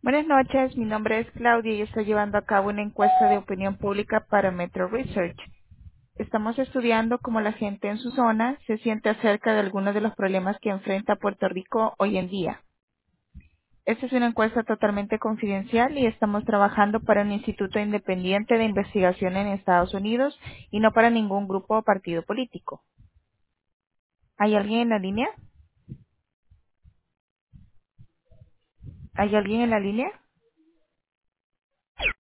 Buenas noches, mi nombre es Claudia y estoy llevando a cabo una encuesta de opinión pública para Metro Research. Estamos estudiando cómo la gente en su zona se siente acerca de algunos de los problemas que enfrenta Puerto Rico hoy en día. Esta es una encuesta totalmente confidencial y estamos trabajando para un instituto independiente de investigación en Estados Unidos y no para ningún grupo o partido político. ¿Hay alguien en la línea? ¿Hay alguien en la línea?